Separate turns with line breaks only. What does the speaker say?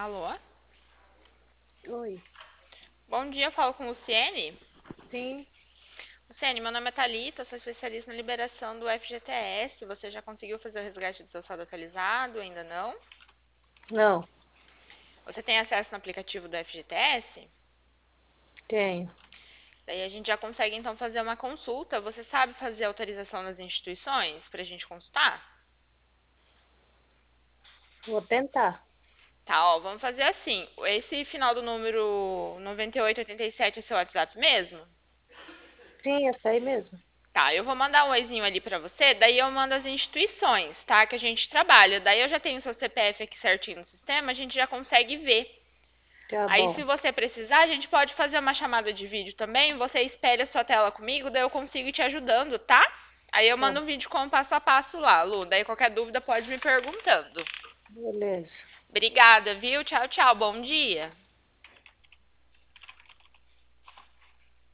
Alô?
Oi.
Bom dia, eu falo com Luciene.
Sim,
Luciene, meu nome é Thalita, sou especialista na liberação do FGTS. Você já conseguiu fazer o resgate do seu saldo atualizado? Ainda não?
não,
Você tem acesso no aplicativo do FGTS?
tenho.
Daí a gente já consegue então fazer uma consulta. Você sabe fazer autorização nas instituições para a gente consultar?
Vou tentar.
Tá, ó, vamos fazer assim. Esse final do número 9887 é seu WhatsApp mesmo?
Sim, essa aí mesmo.
Tá, eu vou mandar um oizinho ali pra você, daí eu mando as instituições, tá? Que a gente trabalha. Daí eu já tenho o seu CPF aqui certinho no sistema, a gente já consegue ver.
Tá
Aí, se
bom.
você precisar, a gente pode fazer uma chamada de vídeo também. Você espelha a sua tela comigo, daí eu consigo ir te ajudando, tá? Aí eu
Tá,
mando um vídeo com o passo a passo lá, Lu. Daí qualquer dúvida pode me perguntando.
beleza.
Obrigada, viu? Tchau, tchau. Bom dia.